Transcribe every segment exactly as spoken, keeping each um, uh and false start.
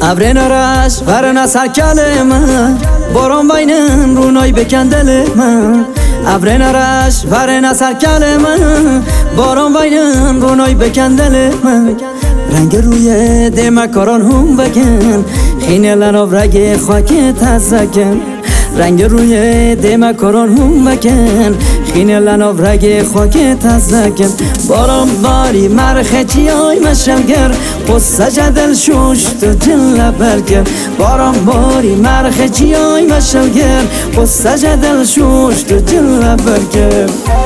ابر نارش ورنه سر کلمه باران بینم رونای بکن دل من. ابر نارش ورنه سر کلمه باران بینم رونای بکن دل من. رنگ روی دم کاران هم بکن خینه لناو رگ خاک تزکن. رنگ روی دم کاران هم بکن خینه لناو رگ خاک تزکن. باران باری مرخ چیای مشلگر قصه جدل شوشت و جل برگر. باران باری مرخ چیای مشلگر قصه جدل شوشت و جل برگر.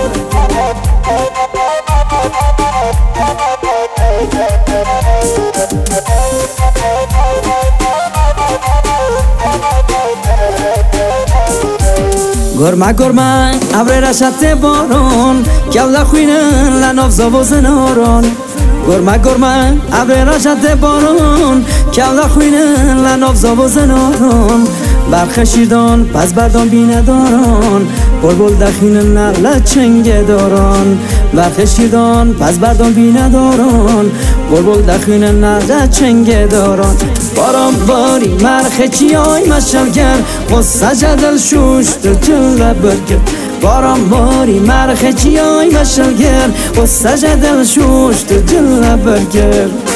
گرمه گرمه ابر رشت باران کل خوینن لناف زاوز ناران. گرمه گرمه ابر رشت باران کل خوینن لناف زاوز ناران. برخ شیردان پس بردان بینه داران بلبل دخینن نغله چنگه داران. برخ شیردان پس بردان بینه داران بلبل دخینن نغله چنگه داران. باران باری مرخ چیای مشلگر قصه جدل شوشت و جل برگر. باران باری مرخ چیای مشلگر قصه جدل شوشت و جل برگر.